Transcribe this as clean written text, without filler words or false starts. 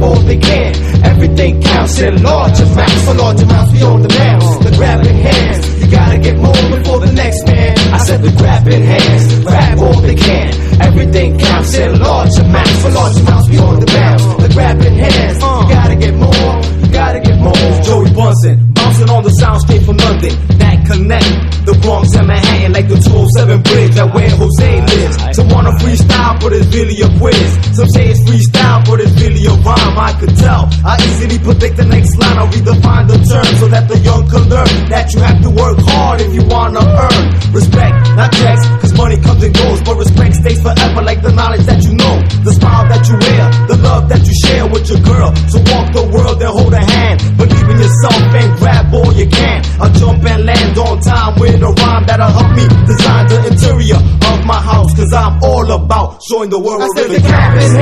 all they can. Everything counts in large amounts. For large amounts we on the bounce. The grabbing hands, you gotta get more before the next man. I said the grabbing hands, grab all they can. Everything counts in large amounts. For large amounts we on the bounce. The grabbing hands, you gotta get more, you gotta get more. Joey Bunsen, bouncing on the soundscape from London. That connect the Bronx and Manhattan like the 207 bridge at where Jose lives. Some wanna freestyle, but it's really a quiz. Some say it's freestyle, but it's really a rhyme. I could tell, I easily predict the next line. I'll redefine the term so that the young can learn that you have to work hard if you wanna earn respect, not checks, cause money comes and goes, but respect stays forever like the knowledge that you know, the smile that you wear, the love that you share with your girl. So walk the world and hold a hand, believe in yourself and grab all you can. I'll jump and land on time with a rhyme that'll help me design the interior of my house, cause I'm all about showing the world what really counts.